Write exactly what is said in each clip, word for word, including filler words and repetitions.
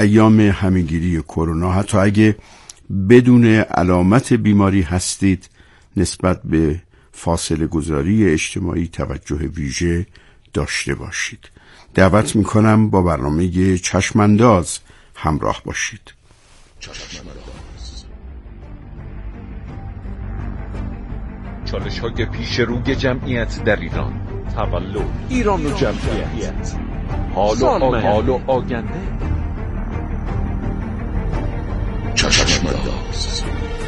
ایام همه‌گیری کرونا حتی اگه بدون علامت بیماری هستید نسبت به فاصله گذاری اجتماعی توجه ویژه داشته باشید. دعوت میکنم با برنامه چشمانداز همراه باشید. چشمانداز. چالش های پیش روی جمعیت در ایران، تولد ایران و جمعیت، حال و حال و آینده. چشمانداز.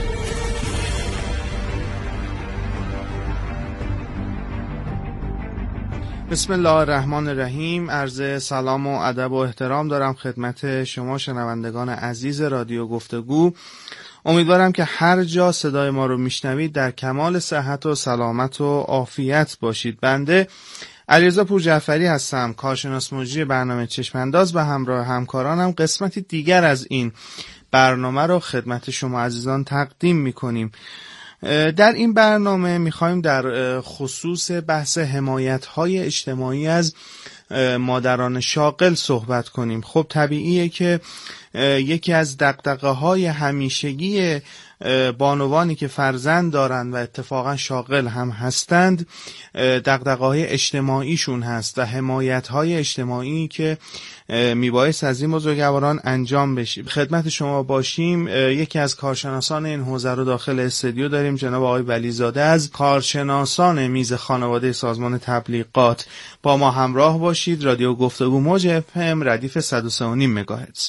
بسم الله الرحمن الرحیم. عرض سلام و ادب و احترام دارم خدمت شما شنوندگان عزیز رادیو گفتگو. امیدوارم که هر جا صدای ما رو میشنوید در کمال صحت و سلامت و عافیت باشید. بنده علیرضا پورجعفری هستم، کارشناس مجری برنامه چشمانداز به همراه همکارانم قسمتی دیگر از این برنامه رو خدمت شما عزیزان تقدیم میکنیم. در این برنامه میخوایم در خصوص بحث حمایت‌های اجتماعی از مادران شاغل صحبت کنیم. خب طبیعیه که یکی از دغدغه‌های همیشگی بانوانی که فرزند دارند و اتفاقا شاغل هم هستند دغدغه‌های اجتماعیشون هست و حمایت‌های اجتماعی که میبایست از این بزرگواران انجام بشه. خدمت شما باشیم. یکی از کارشناسان این حوزه رو داخل استودیو داریم، جناب آقای ولیزاده از کارشناسان میز خانواده سازمان تبلیغات. با ما همراه باشید. رادیو گفتگو موج اف ام ردیف صد و سه و نیم مگاهرتز.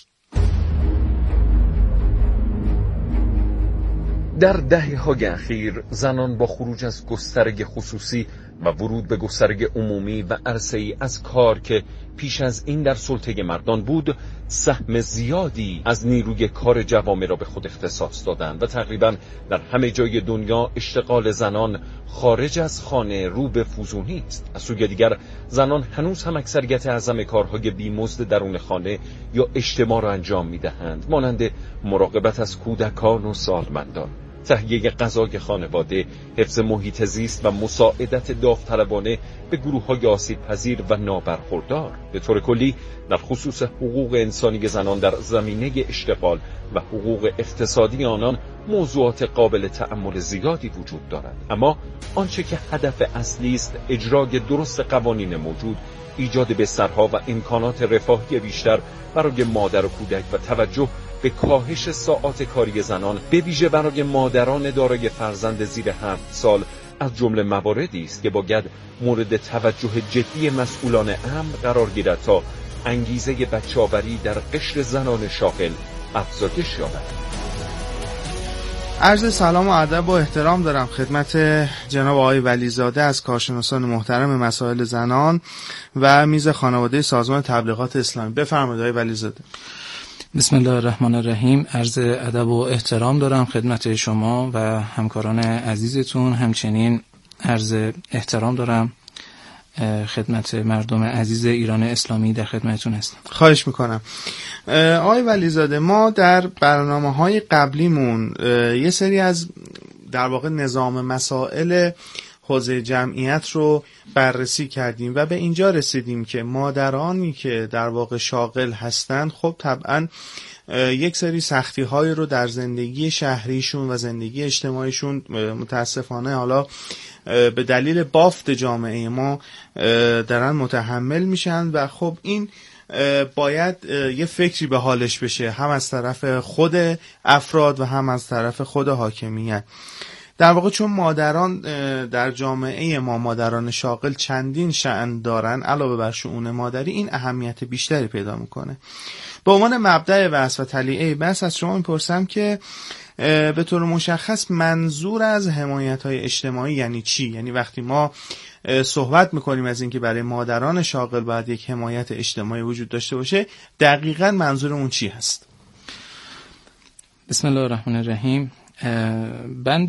در دهه‌های اخیر زنان با خروج از گسترگ خصوصی و ورود به گسترگ عمومی و عرصه‌ای از کار که پیش از این در سلطه مردان بود، سهم زیادی از نیروی کار جوامع را به خود اختصاص دادند و تقریبا در همه جای دنیا اشتغال زنان خارج از خانه رو به فزونی است. از سوی دیگر زنان هنوز هم اکثریت اعظم کارهای بیمزد درون خانه یا اجتماع را انجام می‌دهند، مانند مراقبت از کودکان و سالمندان، تهیه غذای خانواده، حفظ محیط زیست و مساعدت داوطلبانه به گروه‌های آسیب‌پذیر و نابرخوردار. به طور کلی در خصوص حقوق انسانی زنان در زمینه اشتغال و حقوق اقتصادی آنان موضوعات قابل تأمل زیادی وجود دارد، اما آنچه که هدف اصلی است اجرای درست قوانین موجود، ایجاد بسترها و امکانات رفاهی بیشتر برای مادر و کودک و توجه به کاهش ساعات کاری زنان به ویژه برای مادران دارای فرزند زیر هفت سال از جمله مواردی است که باید مورد توجه جدی مسئولان امر قرار گیرد تا انگیزه بچه‌آوری در قشر زنان شاغل افزایش یابد. عرض سلام و ادب و احترام دارم خدمت جناب آقای ولیزاده از کارشناسان محترم مسائل زنان و میز خانواده سازمان تبلیغات اسلامی. بفرمایید آقای ولیزاده. بسم الله الرحمن الرحیم. عرض ادب و احترام دارم خدمت شما و همکاران عزیزتون. همچنین عرض احترام دارم خدمت مردم عزیز ایران اسلامی. در خدمتتون هستم. خواهش میکنم. آقای ولیزاده، ما در برنامه‌های قبلیمون یه سری از در واقع نظام مسائل حوزه جمعیت رو بررسی کردیم و به اینجا رسیدیم که مادرانی که در واقع شاغل هستند خب طبعا یک سری سختی های رو در زندگی شهریشون و زندگی اجتماعیشون متاسفانه حالا به دلیل بافت جامعه ما دارن متحمل میشن و خب این باید یه فکری به حالش بشه، هم از طرف خود افراد و هم از طرف خود حاکمیت. در واقع چون مادران در جامعه ما، مادران شاغل چندین شأن دارن علاوه بر شؤون مادری، این اهمیت بیشتری پیدا میکنه. به عنوان مبدأ بحث و تلیعه بحث از شما میپرسم که به طور مشخص منظور از حمایت‌های اجتماعی یعنی چی؟ یعنی وقتی ما صحبت میکنیم از اینکه برای مادران شاغل باید یک حمایت اجتماعی وجود داشته باشه، دقیقاً منظورمون چی هست؟ بسم الله الرحمن الرحیم. بند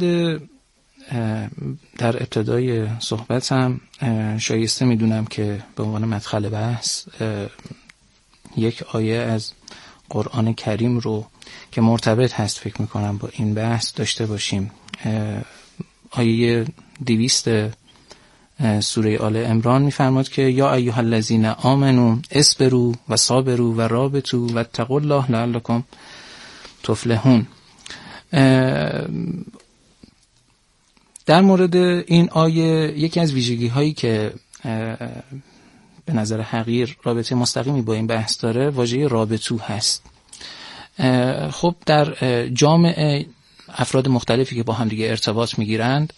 در ابتدای صحبتم شایسته میدونم که به عنوان مدخل بحث یک آیه از قرآن کریم رو که مرتبط هست فکر میکنم با این بحث داشته باشیم. آیه دویست سوره آل عمران میفرماد که یا ایها الذین آمنوا اصبروا و صابروا و رابطوا واتقوا الله لعلکم تفلحون. در مورد این آیه یکی از ویژگی هایی که به نظر حقیر رابطه مستقیمی با این بحث داره واژه رابطو هست. خب در جامعه افراد مختلفی که با هم دیگه ارتباط میگیرند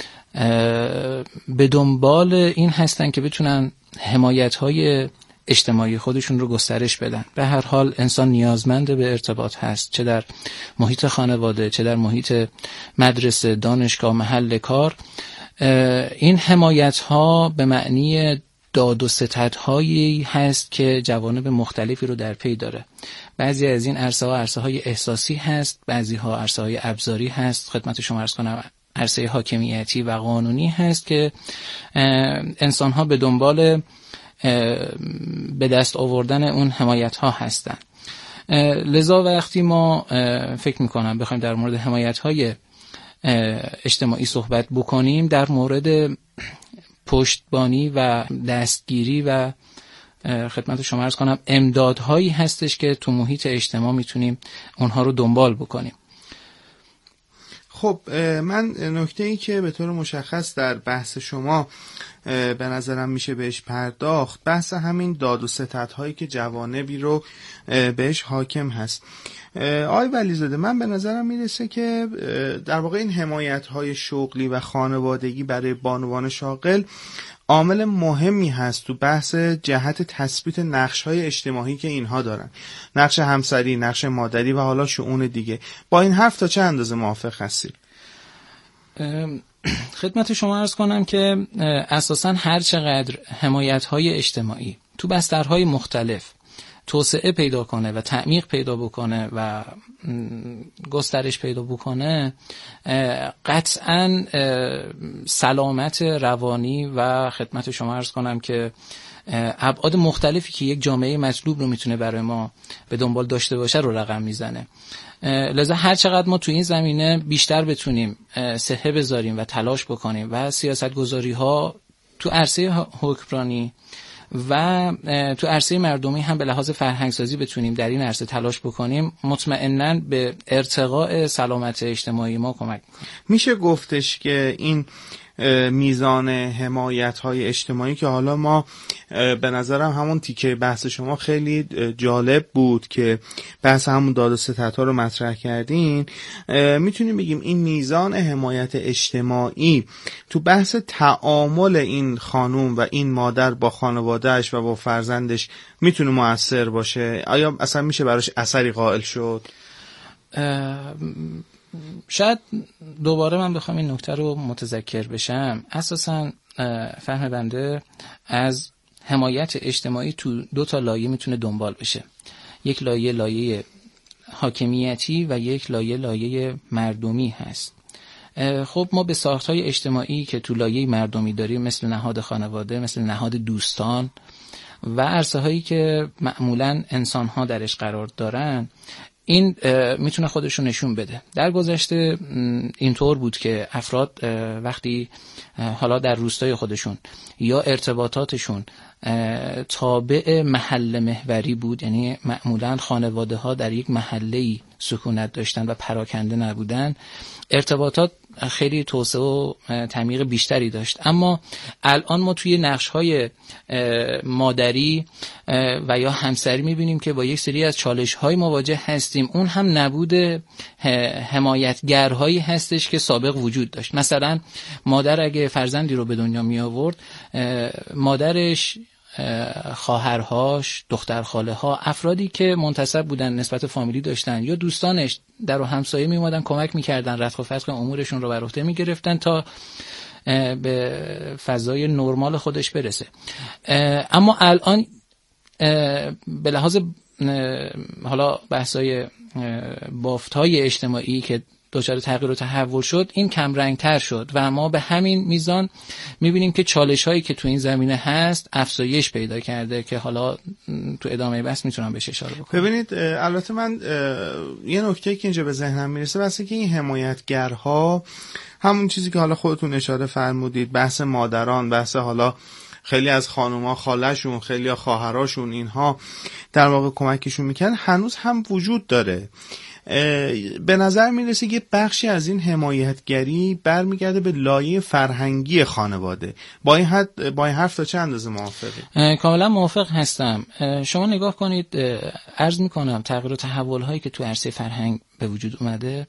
به دنبال این هستن که بتونن حمایت‌های اجتماعی خودشون رو گسترش بدن. به هر حال انسان نیازمند به ارتباط هست، چه در محیط خانواده، چه در محیط مدرسه، دانشگاه، محل کار. این حمایت‌ها به معنی داد و ستدهایی هست که جوانب مختلفی رو در پی داره. بعضی از این عرصه ها عرصه های احساسی هست، بعضی ها عرصه های ابزاری هست. خدمت شما عرض کنم عرصه حاکمیتی و قانونی هست که انسان ها به دنبال به دست آوردن اون حمایت ها هستن. لذا وقتی ما فکر میکنم بخوایم در مورد حمایت های اجتماعی صحبت بکنیم، در مورد پشتبانی و دستگیری و خدمت شما عرض کنم امدادهایی هستش که تو محیط اجتماع میتونیم اونها رو دنبال بکنیم. خب من نکته ای که به طور مشخص در بحث شما به نظرم میشه بهش پرداخت، بحث همین داد و ستدهایی که جوانبی رو بهش حاکم هست. آقای ولیزاده، من به نظرم میرسه که در واقع این حمایت‌های شغلی و خانوادگی برای بانوان شاغل عامل مهمی هست تو بحث جهت تثبیت نقش‌های اجتماعی که اینها دارن، نقش همسری، نقش مادری و حالا شؤون دیگه. با این حرف تا چه اندازه موافق هستید؟ خدمت شما عرض کنم که اساساً هر چقدر حمایت‌های اجتماعی تو بسترهای مختلف توسعه پیدا کنه و تعمیق پیدا بکنه و گسترش پیدا بکنه، قطعاً سلامت روانی و خدمت شما عرض کنم که ابعاد مختلفی که یک جامعه مطلوب رو میتونه برای ما به دنبال داشته باشه رو رقم میزنه. لذا هر چقدر ما تو این زمینه بیشتر بتونیم صحه بذاریم و تلاش بکنیم و سیاستگذاری ها تو عرصه حکمرانی و تو عرصه مردمی هم به لحاظ فرهنگسازی بتونیم در این عرصه تلاش بکنیم، مطمئناً به ارتقاء سلامت اجتماعی ما کمک میکنه. میشه گفتش که این میزان حمایت‌های اجتماعی که حالا ما به نظرم همون تیکه بحث شما خیلی جالب بود که بحث همون داد و ستدها رو مطرح کردین، میتونیم بگیم این میزان حمایت اجتماعی تو بحث تعامل این خانوم و این مادر با خانوادهش و با فرزندش میتونه مؤثر باشه؟ آیا اصلا میشه براش اثری قائل شد؟ شاید دوباره من بخوام این نکته رو متذکر بشم. اساساً فهم بنده از حمایت اجتماعی تو دو تا لایه میتونه دنبال بشه. یک لایه لایه حاکمیتی و یک لایه لایه مردمی هست. خب ما به ساخت‌های اجتماعی که تو لایه مردمی داریم، مثل نهاد خانواده، مثل نهاد دوستان و عرصه هایی که معمولاً انسان‌ها درش قرار دارن، این میتونه خودش رو نشون بده. در گذشته اینطور بود که افراد وقتی حالا در روستای خودشون یا ارتباطاتشون تابع محل محوری بود، یعنی معمولاً خانواده ها در یک محله‌ای سکونت داشتن و پراکنده نبودن، ارتباطات خیلی توسعه و تعمیق بیشتری داشت. اما الان ما توی نقش‌های مادری و یا همسری می‌بینیم که با یک سری از چالش‌های مواجه هستیم. اون هم نبود حمایتگرهایی هستش که سابق وجود داشت. مثلا مادر اگه فرزندی رو به دنیا می آورد، مادرش، خواهرهاش، دختر خاله ها، افرادی که منتسب بودن، نسبت فامیلی داشتن، یا دوستانش در و همسایه می اومدن کمک میکردن، ردخ و فتق امورشون رو بر عهده میگرفتن تا به فضای نرمال خودش برسه. اما الان به لحاظ حالا بحثای بافت‌های اجتماعی که دچار تغییر و تحول شد این کم رنگ تر شد و ما به همین میزان میبینیم که چالش هایی که تو این زمینه هست افزایش پیدا کرده که حالا تو ادامه بحث میتونم بهش اشاره بکنم. ببینید البته من یه نکته که اینجا به ذهنم میرسه واسه که این حمایتگرها همون چیزی که حالا خودتون اشاره فرمودید، بحث مادران، بحث حالا خیلی از خانوما خاله‌شون، خیلی از خواهراشون اینها در واقع کمکشون میکنن، هنوز هم وجود داره. به نظر میرسه یه بخشی از این حمایتگری برمیگرده به لایه فرهنگی خانواده. با این حد با این حرف تا چه اندازه موافقی؟ کاملا موافق هستم. شما نگاه کنید، عرض میکنم تغییر و تحول هایی که تو عرصه فرهنگ به وجود اومده،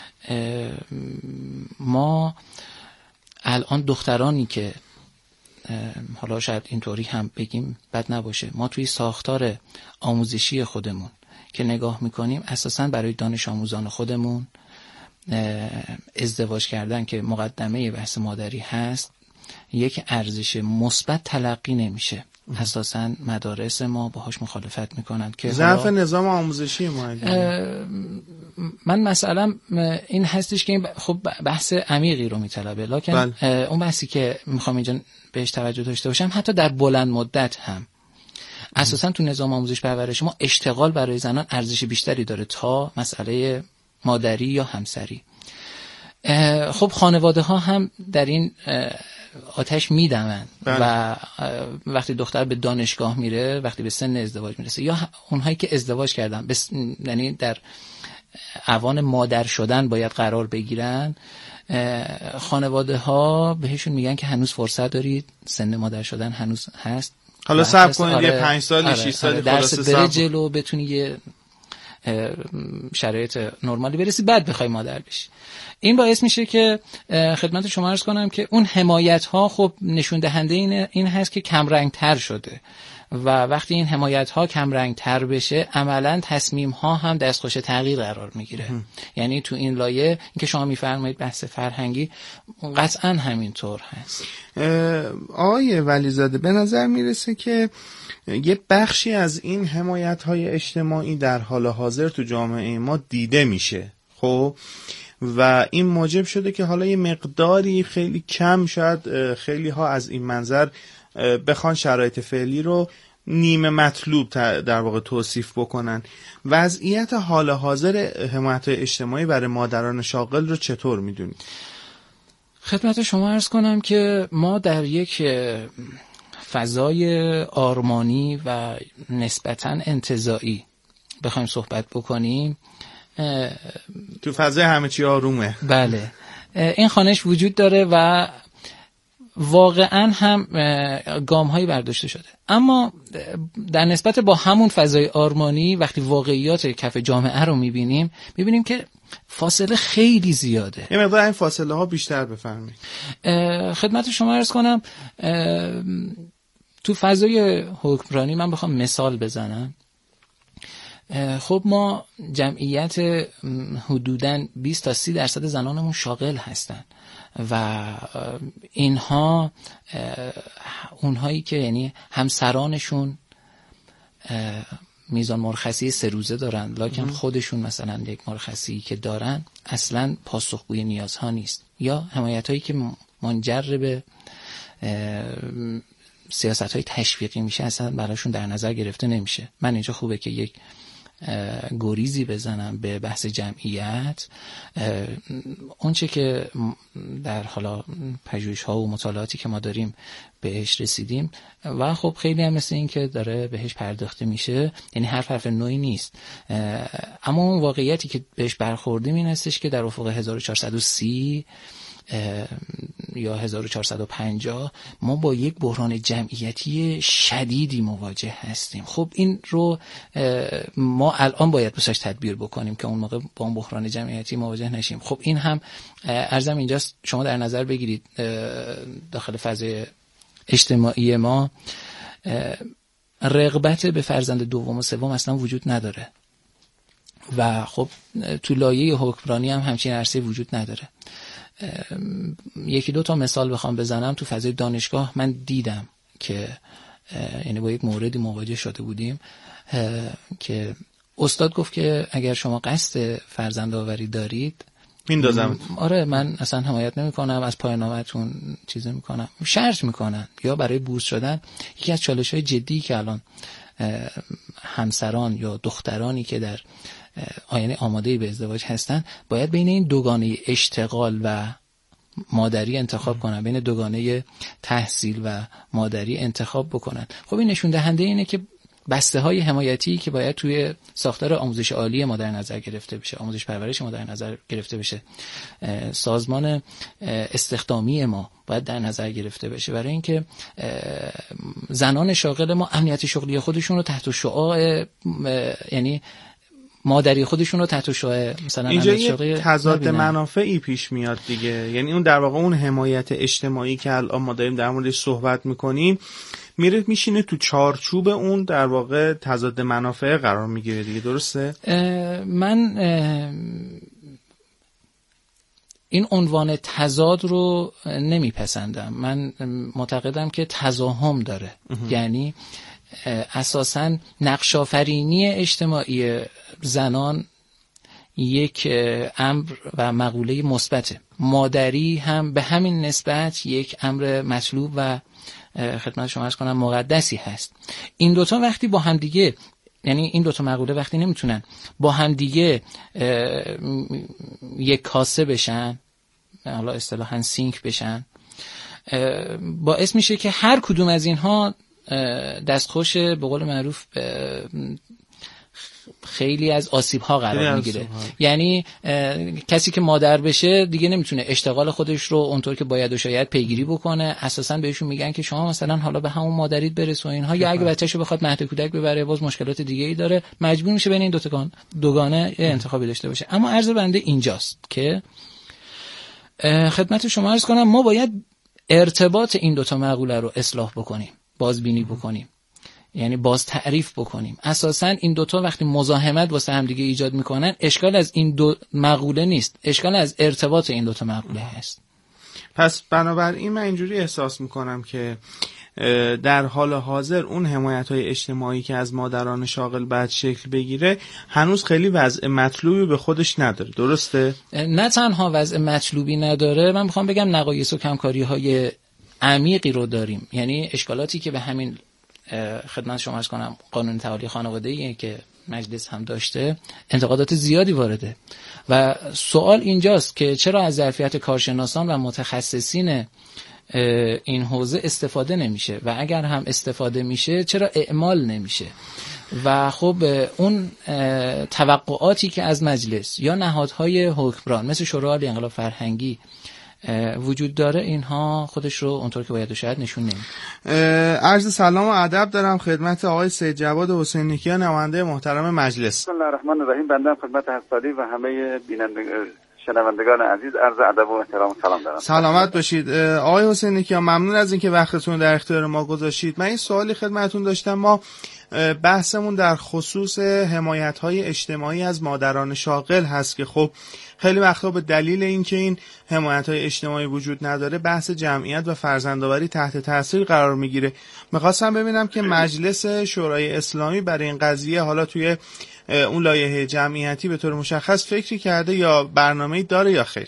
ما الان دخترانی که حالا شاید اینطوری هم بگیم بد نباشه، ما توی ساختار آموزشی خودمون که نگاه میکنیم اساساً برای دانش آموزان خودمون ازدواج کردن که مقدمه بحث مادری هست یک ارزش مثبت تلقی نمیشه. اساساً مدارس ما باهاش مخالفت میکنن که ضعف نظام آموزشی ما. من مثلا این هستش که این خب بحث عمیقی رو میطلبه، لکن بله. اون بحثی که میخوام اینجا بهش توجه داشته باشم حتی در بلند مدت هم اساساً تو نظام آموزش پرورش ما اشتغال برای زنان ارزش بیشتری داره تا مسئله مادری یا همسری. خب خانواده ها هم در این آتش میدمن و وقتی دختر به دانشگاه میره، وقتی به سن ازدواج میرسه، یا اونهایی که ازدواج کردن یعنی در اوان مادر شدن باید قرار بگیرن، خانواده ها بهشون میگن که هنوز فرصت دارید، سن مادر شدن هنوز هست، حالا صبر کنید یه پنج سال شش سال درس بره جلو بتونی یه شرایط نرمالی برسی بعد بخوای مادر بشی. این باعث میشه که خدمت شما عرض کنم که اون حمایت ها خب نشون دهنده این این هست که کم رنگ تر شده و وقتی این حمایت ها کم رنگ تر بشه عملا تصمیم ها هم دستخوش تغییر قرار میگیره. یعنی تو این لایه این که شما میفرمایید بحث فرهنگی قطعا همینطور هست. آقای ولیزاده به نظر میرسه که یه بخشی از این حمایت های اجتماعی در حال حاضر تو جامعه ما دیده میشه، خب، و این موجب شده که حالا یه مقداری خیلی کم شاید خیلی ها از این منظر بخوان شرایط فعلی رو نیمه مطلوب در واقع توصیف بکنن. وضعیت حال حاضر حمایت اجتماعی برای مادران شاغل رو چطور میدونید؟ خدمت شما عرض کنم که ما در یک فضای آرمانی و نسبتاً انتزاعی بخوایم صحبت بکنیم، تو فضای همه چی آرومه، بله، این خوانش وجود داره و واقعاً هم گام هایی برداشته شده، اما در نسبت با همون فضای آرمانی وقتی واقعیات کف جامعه رو میبینیم میبینیم که فاصله خیلی زیاده. یه مقدار این فاصله ها بیشتر بفرمایید. خدمت شما عرض کنم تو فضای حکمرانی من بخوام مثال بزنم، خب ما جمعیت حدوداً بیست تا سی درصد زنانمون شاغل هستن و اینها اونهایی که یعنی همسرانشون میزان مرخصی سه روزه دارن لکن خودشون مثلا یک مرخصی که دارن اصلا پاسخگوی نیازها نیست، یا حمایت هایی که منجر به سیاست های تشویقی میشه اصلا براشون در نظر گرفته نمیشه. من اینجا خوبه که یک گریزی بزنم به بحث جمعیت. اون چه که در حالا پژوهش ها و مطالعاتی که ما داریم بهش رسیدیم و خب خیلی هم مثل این که داره بهش پرداخته میشه، یعنی حرف حرف نوعی نیست، اما اون واقعیتی که بهش برخوردیم این هستش که در افق هزار و چهارصد و سی یا هزار و چهارصد و پنجاه ما با یک بحران جمعیتی شدیدی مواجه هستیم. خب این رو ما الان باید بساش تدبیر بکنیم که اون موقع با اون بحران جمعیتی مواجه نشیم. خب این هم عرضم اینجاست شما در نظر بگیرید داخل فضای اجتماعی ما رغبت به فرزند دوم و سوم اصلا وجود نداره و خب تو لایه حکمرانی هم همچین عرصه وجود نداره. یکی دو تا مثال بخوام بزنم، تو فضای دانشگاه من دیدم که یعنی با یک موردی مواجه شده بودیم که استاد گفت که اگر شما قصد فرزند آوری دارید میندازم. آره من اصلا حمایت نمیکنم، از پایان‌نامه‌تون چیزی میکنم، شرط میکنن یا برای بورس شدن. یکی از چالش‌های جدی که الان همسران یا دخترانی که در آینده آماده به ازدواج هستن باید بین این دوگانه اشتغال و مادری انتخاب کنن، بین دوگانه تحصیل و مادری انتخاب بکنن. خب این نشون دهنده اینه که بسته های حمایتی که باید توی ساختار آموزش عالی ما در نظر گرفته بشه، آموزش پرورش ما در نظر گرفته بشه، سازمان استخدامی ما باید در نظر گرفته بشه، برای اینکه زنان شاغل ما امنیت شغلی خودشون رو تحت شعاع یعنی مادری خودشون رو تحت شعاع مثلا اینجا یه تضاد منافعی پیش میاد دیگه. یعنی اون در واقع اون حمایت اجتماعی که الان ما داریم در موردش صحبت میکنیم میره میشینه تو چارچوب اون در واقع تضاد منافع قرار میگیره دیگه، درسته؟ من این عنوان تضاد رو نمیپسندم. من معتقدم که تضاهم داره. یعنی اساساً نقش آفرینی اجتماعی زنان یک امر و مقوله مثبته، مادری هم به همین نسبت یک امر مطلوب و خدمت شما عرض کنم مقدسی هست. این دوتا وقتی با هم دیگه، یعنی این دوتا مقوله وقتی نمیتونن با هم دیگه یک کاسه بشن، حالا اصطلاحاً سینک بشن، باعث میشه که هر کدوم از اینها دستخوش به قول معروف خیلی از آسیب ها قرار میگیره. یعنی کسی که مادر بشه دیگه نمیتونه اشتغال خودش رو اونطور که باید و شاید پیگیری بکنه. اساسا بهشون میگن که شما مثلا حالا به همون مادریت برس و اینها، یا اگه بچه‌شو بخواد مهد کودک ببره باز مشکلات دیگه ای داره، مجبور میشه بین این دو تا دوگانه انتخابی داشته باشه. اما عرض بنده اینجاست که خدمت شما عرض کنم ما باید ارتباط این دو تا مقوله رو اصلاح بکنیم، بازبینی بکنیم، یعنی باز تعریف بکنیم. اساساً این دوتا وقتی مزاحمت واسه هم دیگه ایجاد میکنن، اشکال از این دو مقوله نیست، اشکال از ارتباط این دوتا مقوله هست. پس بنابراین من اینجوری احساس میکنم که در حال حاضر اون حمایت‌های اجتماعی که از مادران شاغل بعد شکل بگیره هنوز خیلی وضع مطلوبی به خودش نداره، درسته؟ نه تنها وضع مطلوبی نداره، من میخوام بگم نقایص و کمکاری‌های عمیقی رو داریم. یعنی اشکالاتی که به همین خدمت شما عرض کنم قانون تعالی خانوادگی که مجلس هم داشته انتقادات زیادی وارده و سوال اینجاست که چرا از ظرفیت کارشناسان و متخصصین این حوزه استفاده نمیشه و اگر هم استفاده میشه چرا اعمال نمیشه. و خب اون توقعاتی که از مجلس یا نهادهای حکمران مثل شورای عالی انقلاب فرهنگی وجود داره، اینها خودش رو اونطور که باید و شاید نشون نمیده. عرض سلام و ادب دارم خدمت آقای سید جواد حسینی کیا، نماینده محترم مجلس. بسم الله الرحمن الرحیم. بنده خدمت حسادی و همه بینندگان شنوندگان عزیز عرض ادب و احترام و سلام دارم. سلامت باشید آقای حسینی کیا، ممنون از اینکه وقتتون در اختیار ما گذاشتید. من این سوالی خدمتتون داشتم. ما بحثمون در خصوص حمایت‌های اجتماعی از مادران شاغل هست که خب خیلی وقتا به دلیل اینکه این حمایت‌های اجتماعی وجود نداره بحث جمعیت و فرزندآوری تحت تاثیر قرار میگیره. می‌خواستم ببینم که مجلس شورای اسلامی برای این قضیه حالا توی اون لایحه جمعیتی به طور مشخص فکری کرده یا برنامه‌ای داره یا خیر؟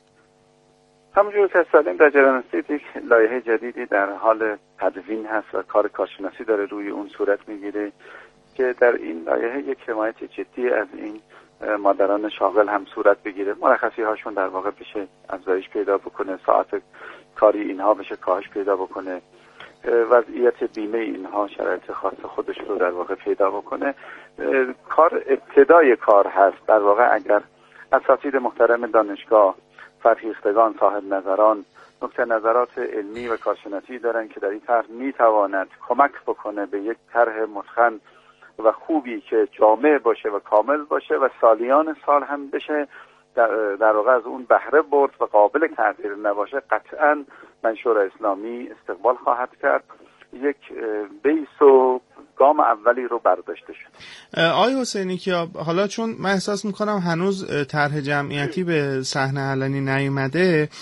همونجور که سالیم در جریان هستید یک لایحه جدیدی در حال تدوین هست و کار کارشناسی داره روی اون صورت میگیره که در این لایحه یک حمایت جدی از این مادران شاغل هم صورت بگیره، مرخصی هاشون در واقع بشه افزایش پیدا بکنه، ساعت کاری اینها بشه کاهش پیدا بکنه، وضعیت بیمه اینها شرایط خاص خودش رو در واقع پیدا بکنه. کار ابتدای کار هست در واقع. اگر اساتید محترم دانشگاه، فرهیختگان، صاحب نظران نکته نظرات علمی و کارشناسی دارن که در این طرح میتواند کمک بکنه به یک طرح متقن و خوبی که جامع باشه و کامل باشه و سالیان سال هم بشه در واقع از اون بهره برد و قابل تغییر نباشه، قطعاً منشور اسلامی استقبال خواهد کرد. یک بیس و گام اولی رو برداشته شد. آقای حسینی کیا، حالا چون من احساس میکنم هنوز طرح جمعیتی به صحنه علنی نیومده،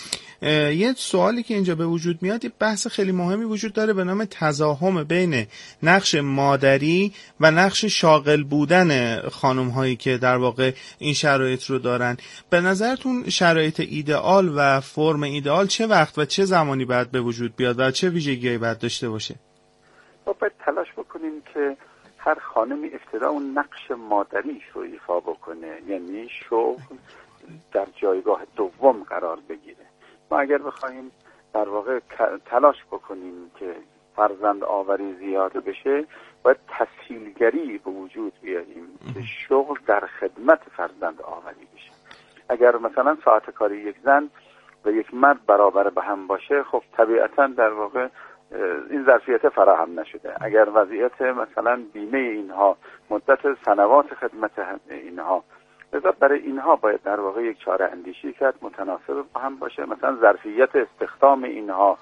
یه سوالی که اینجا به وجود میاد، یه بحث خیلی مهمی وجود داره به نام تضاهم بین نقش مادری و نقش شاغل بودن خانم هایی که در واقع این شرایط رو دارن. به نظرتون شرایط ایدئال و فرم ایدئال چه وقت و چه زمانی باید به وجود بیاد و چه ویژگی‌هایی باید داشته باشه؟ ما باید تلاش بکنیم که هر خانمی ابتدا اون نقش مادریش رو ایفا بکنه، یعنی شغل در جایگاه دوم قرار بگیره. ما اگر بخوایم در واقع تلاش بکنیم که فرزند آوری زیاده بشه، باید تسهیلگری به وجود بیاریم که شغل در خدمت فرزند آوری بشه. اگر مثلا ساعت کاری یک زن و یک مرد برابر به هم باشه، خب طبیعتا در واقع این ظرفیت فراهم نشده. اگر وضعیت مثلا بیمه اینها، مدت سنوات خدمت اینها، لذا برای اینها باید در واقع یک چاره اندیشی کرد متناسب با هم باشه. مثلا ظرفیت استخدام اینها،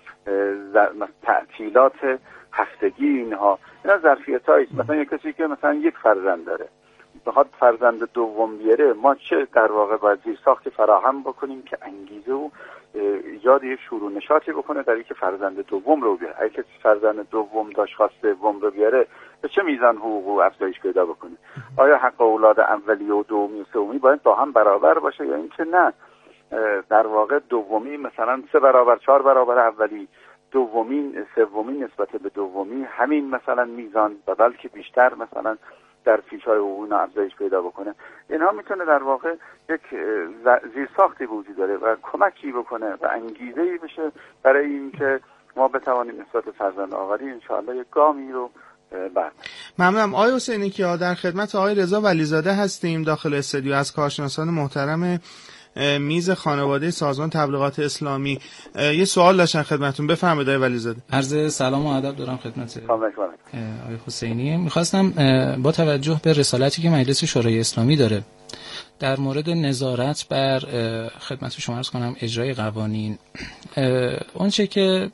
تعطیلات هفتگی اینها، اینا ظرفیت هایی. مثلا یک کسی که مثلا یک فرزند داره بخواد فرزند دوم بیاره، ما چه در واقع باید زیرساختی فراهم بکنیم که انگیزه و ایجاد یک شروع نشاطی بکنه در اینکه فرزند دوم رو بیاره. اگه کسی فرزند دوم داشت خواست سوم رو بیاره، به چه میزان حقوق و افزایش پیدا بکنه؟ آیا حق اولاد اولی و دومی و سومی باید با هم برابر باشه یا اینکه نه در واقع دومی مثلا سه برابر چهار برابر اولی، دومی سومی نسبت به دومی همین مثلا میزان و بلکه بیشتر مثلا در فیش‌های حقوقی افزایش پیدا بکنه؟ اینها میتونه در واقع یک زیرساختی وجود داره و کمکی بکنه و انگیزه‌ای بشه برای اینکه ما بتوانیم نسبت فرزند آوری انشاءالله یک گامی رو برداریم. ممنونم. آقای حسینی کیا، در خدمت آقای رضا ولیزاده هستیم داخل استودیو از کارشناسان محترم میز خانواده سازمان تبلیغات اسلامی. یه سوال داشتن خدمتتون، بفرمایید آقای ولیزاده. عرض سلام و ادب دارم خدمت آقای حسینی. میخواستم با توجه به رسالتی که مجلس شورای اسلامی داره در مورد نظارت بر خدمت شما عرض کنم اجرای قوانین، اونچه که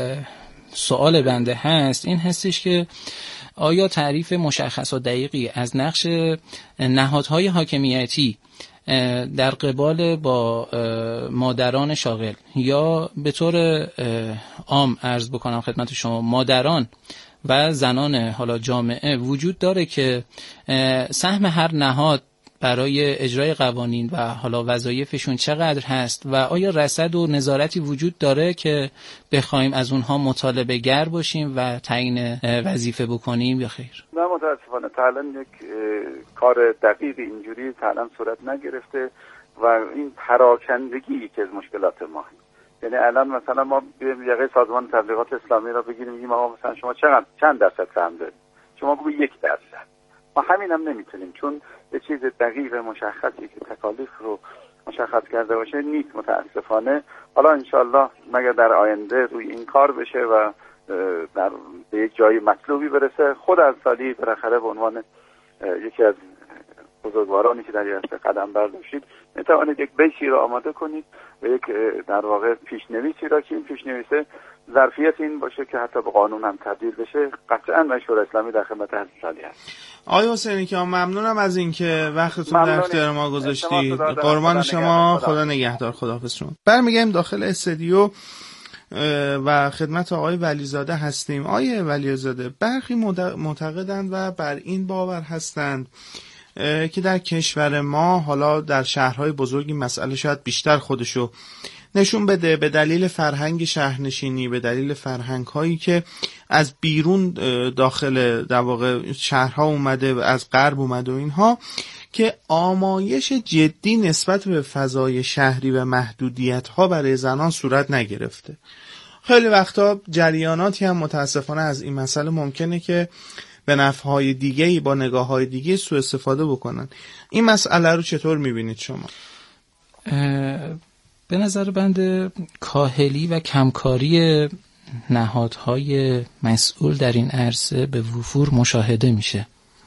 سوال بنده هست این هستش که آیا تعریف مشخص و دقیقی از نقش نهادهای حاکمیتی در قبال با مادران شاغل یا به طور عام عرض بکنم خدمت شما مادران و زنان حالا جامعه وجود داره که سهم هر نهاد برای اجرای قوانین و حالا وظایفشون چقدر هست و آیا رصد و نظارتی وجود داره که بخوایم از اونها مطالبه گر باشیم و تعیین وظیفه بکنیم یا خیر؟ نه متاسفانه تا الان یک کار دقیق اینجوری تا الان صورت نگرفته و این پراکندگی که از مشکلات ما هست. یعنی الان مثلا ما یقه سازمان تبلیغات اسلامی را بگیریم میگیم آقا مثلا شما چقدر چند درصد سهم دارید؟ شما بگو یک درصد. ما همین هم نمیتونیم، چون یه چیز دقیق مشخصی که تکالیف رو مشخص کرده باشه نیست متاسفانه. حالا انشالله مگر در آینده روی این کار بشه و در به یک جای مطلوبی برسه، خود از سالی بالاخره به عنوان یکی از بزرگوارانی که در این عرصه قدم برداشتید میتوانید یک بیتی رو آماده کنید و یک در واقع پیشنویسی را که این پیشنویسه ظرفیت این باشه که حتی به قانون هم تبدیل بشه، قطعا مجلس شورای اسلامی در خدمت حضرت عالی هست. آقای حسینی که ممنونم از اینکه وقتتون در اختیار ما گذاشتید. قربان شما، خدا نگهدار. خداحافظ شما. برمیگردیم داخل استودیو و خدمت آقای ولیزاده هستیم. آقای ولیزاده، برخی معتقدند و بر این باور هستند که در کشور ما حالا در شهرهای بزرگی مسئله شاید بیشتر خودشو نشون بده به دلیل فرهنگ شهرنشینی، به دلیل فرهنگ هایی که از بیرون داخل در واقع شهرها اومده، از غرب اومده و اینها، که آمایش جدی نسبت به فضای شهری و محدودیت ها برای زنان صورت نگرفته. خیلی وقتا جریاناتی هم متاسفانه از این مسئله ممکنه که به نفعهای دیگه‌ای با نگاه‌های دیگه سوء استفاده بکنن. این مسئله رو چطور می‌بینید شما؟ به نظر بنده کاهلی و کمکاری نهادهای مسئول در این عرصه به وفور مشاهده میشه.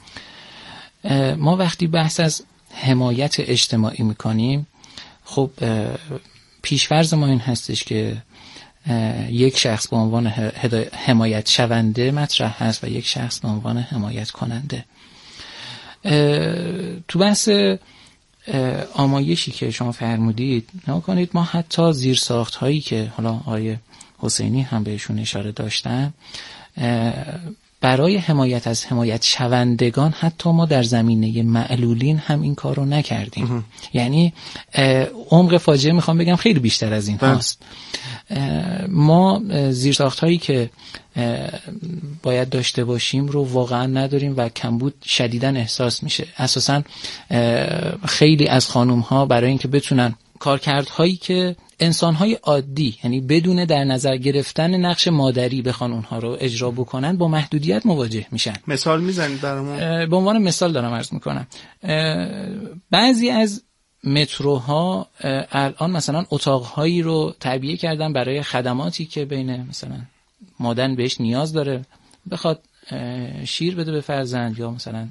ما وقتی بحث از حمایت اجتماعی میکنیم، خب پیشفرض ما این هستش که یک شخص به عنوان حمایت شونده مطرح هست و یک شخص به عنوان حمایت کننده. تو بحث آمایشی که شما فرمودید نگاه کنید، ما حتی زیرساخت هایی که حالا آقای حسینی هم بهشون اشاره داشتن، برای حمایت از حمایت شوندگان حتی ما در زمینه معلولین هم این کار رو نکردیم. یعنی عمق فاجعه میخوام بگم خیلی بیشتر از این هاست. ما زیرساخت هایی که باید داشته باشیم رو واقعا نداریم و کمبود شدیداً احساس میشه. اساساً خیلی از خانوم ها برای اینکه بتونن کارکردهایی که انسان‌های عادی، یعنی بدون در نظر گرفتن نقش مادری بخوان اونها رو اجرا بکنن، با محدودیت مواجه میشن. مثال میزنید برامون؟ به عنوان مثال دارم عرض میکنم. بعضی از متروها الان مثلا اتاقهایی رو تعبیه کردن برای خدماتی که بین مثلا مادر بهش نیاز داره، بخواد شیر بده به فرزند یا مثلا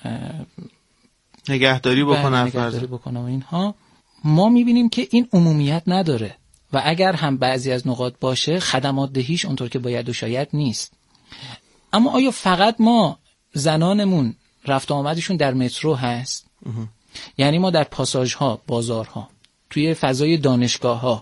نگهداری بکنه نگهداری بکنه و اینها. ما میبینیم که این عمومیت نداره و اگر هم بعضی از نقاط باشه خدمات دهیش اونطور که باید و شاید نیست. اما آیا فقط ما زنانمون رفت آمدشون در مترو هست؟ یعنی ما در پاساژها، بازارها، توی فضای دانشگاه‌ها،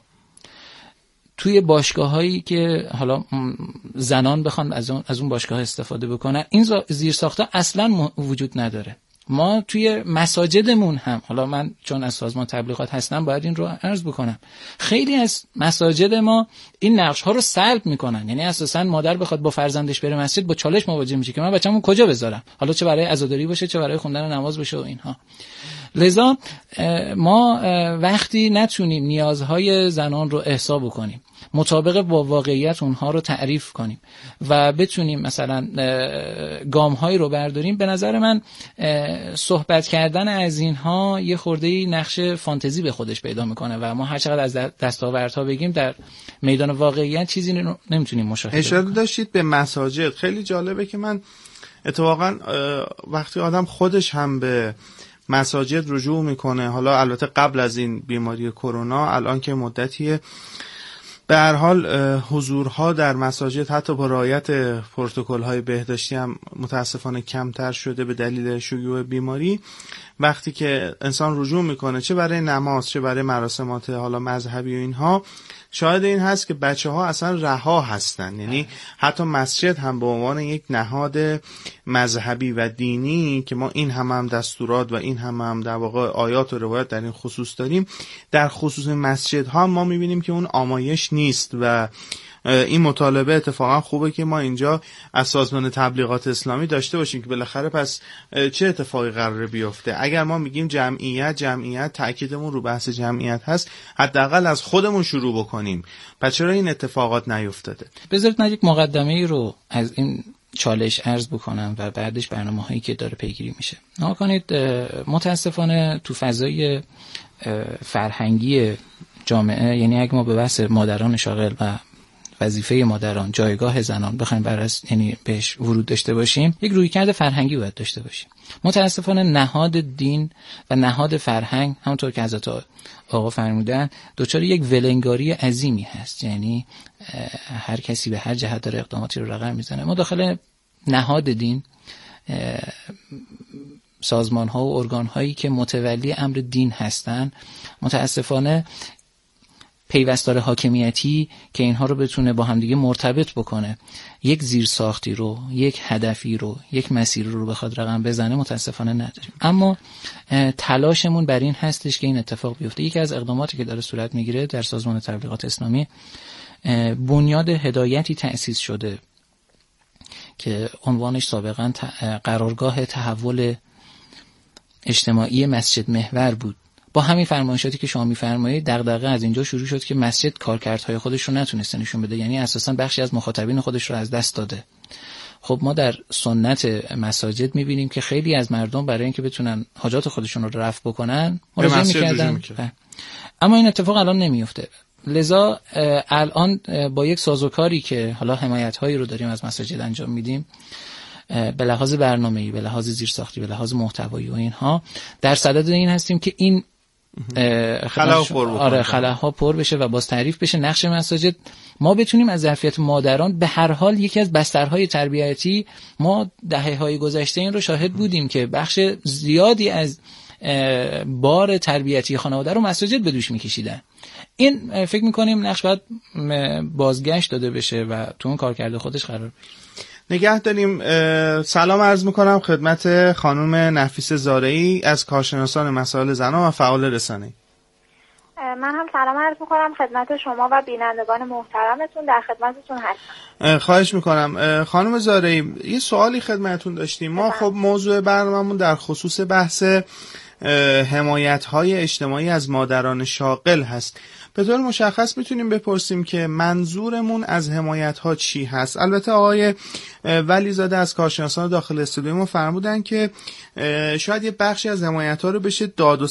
توی باشگاه‌هایی که حالا زنان بخوان از اون از اون باشگاه استفاده بکنن، این زیرساخت‌ها اصلاً وجود نداره. ما توی مساجدمون هم، حالا من چون از سازمان تبلیغات هستم باید این رو عرض بکنم، خیلی از مساجد ما این نقش ها رو سلب میکنن. یعنی اساسا مادر بخواد با فرزندش بره مسجد با چالش مواجه میشه که من بچه‌مو کجا بذارم، حالا چه برای عزاداری باشه چه برای خوندن نماز باشه و اینها. لذا ما وقتی نتونیم نیازهای زنان رو احسا بکنیم، مطابق با واقعیت اونها رو تعریف کنیم و بتونیم مثلا گام‌هایی رو برداریم، به نظر من صحبت کردن از اینها یه خورده نقش فانتزی به خودش پیدا میکنه و ما هر چقدر از دستاوردها بگیم در میدان واقعیت چیزی نمیتونیم مشاهده اشاره کنیم. داشتید به مساجد. خیلی جالبه که من اتفاقا وقتی آدم خودش هم به مساجد رجوع میکنه، حالا البته قبل از این بیماری کرونا، الان که مدتیه، به هر حال حضورها در مساجد حتی با رعایت پروتکل‌های بهداشتی هم متاسفانه کمتر شده به دلیل شیوع بیماری. وقتی که انسان رجوع میکنه چه برای نماز چه برای مراسمات حالا مذهبی و اینها، شاهد این هست که بچه ها اصلا رها هستن. یعنی حتی مسجد هم به عنوان یک نهاد مذهبی و دینی که ما این هم هم دستورات و این هم هم در واقع آیات و روایات در این خصوص داریم، در خصوص مسجد ها ما میبینیم که اون آمایش نیست و این مطالبه اتفاقا خوبه که ما اینجا از سازمان تبلیغات اسلامی داشته باشیم که بالاخره پس چه اتفاقی قراره بیفته. اگر ما میگیم جمعیت جمعیت تأکیدمون رو بحث جمعیت هست، حداقل از خودمون شروع بکنیم. پس چرا این اتفاقات نیفتاده؟ بذارید من یک مقدمه‌ای رو از این چالش عرض بکنم و بعدش برنامه‌هایی که داره پیگیری میشه. نگاه کنید، متاسفانه تو فضای فرهنگی جامعه، یعنی اگه ما به بحث مادران شاغل و وظیفه مادران، جایگاه زنان بخوایم بررس یعنی بهش ورود داشته باشیم، یک رویکرد فرهنگی باید داشته باشیم. متاسفانه نهاد دین و نهاد فرهنگ، همونطور که حضرت آقا فرمودن، دچار یک ولنگاری عظیمی هست. یعنی هر کسی به هر جهت داره اقداماتی رو رقم میزنه. ما داخل نهاد دین، سازمان ها و ارگان هایی که متولی امر دین هستن، متاسفانه پیوستار حاکمیتی که اینها رو بتونه با همدیگه مرتبط بکنه، یک زیرساختی رو، یک هدفی رو، یک مسیر رو بخواد رقم بزنه، متاسفانه نداریم. اما تلاشمون بر این هستش که این اتفاق بیفته. یکی از اقداماتی که داره صورت میگیره در سازمان تبلیغات اسلامی، بنیاد هدایتی تأسیس شده که عنوانش سابقا قرارگاه تحول اجتماعی مسجد محور بود. با همین فرمایشاتی که شما می‌فرمایید، دغدغه از اینجا شروع شد که مسجد کارکردهای خودش رو نتونسته نشون بده، یعنی اساساً بخشی از مخاطبین خودش رو از دست داده. خب ما در سنت مساجد می‌بینیم که خیلی از مردم برای اینکه بتونن حاجات خودشون رو رفع بکنن مراجعه می‌کردن، اما این اتفاق الان نمی‌افته. لذا الان با یک سازوکاری که حالا حمایت‌هایی رو داریم از مساجد انجام میدیم، به لحاظ برنامه‌ای، به لحاظ زیرساختی، به لحاظ محتوایی و اینها، در صدد این هستیم که این خلاها پر آره خلاها پر بشه و باز تعریف بشه نقش مساجد. ما بتونیم از ظرفیت مادران، به هر حال یکی از بسترهای تربیتی، ما دهه‌های گذشته این رو شاهد بودیم که بخش زیادی از بار تربیتی خانواده رو مساجد به دوش میکشیدن. این فکر میکنیم نقش باید بازگشت داده بشه و تو اون کارکرد خودش قرار بگیره. نگه داریم. سلام عرض میکنم خدمت خانم نفیس زارعی از کارشناسان مسائل زنان و فعال رسانه‌ای. من هم سلام عرض میکنم خدمت شما و بینندگان محترمتون، در خدمتتون هستم. خواهش میکنم. خانم زارعی یه سوالی خدمتتون داشتیم. ما خب موضوع برنامه‌مون در خصوص بحث حمایت‌های اجتماعی از مادران شاغل هست. به طور مشخص میتونیم بپرسیم که منظورمون از حمایت‌ها چی هست؟ البته آقای ولیزاده از کارشناسان داخل استودیو ما فرمودن که شاید یه بخشی از حمایت‌ها رو بشه داد و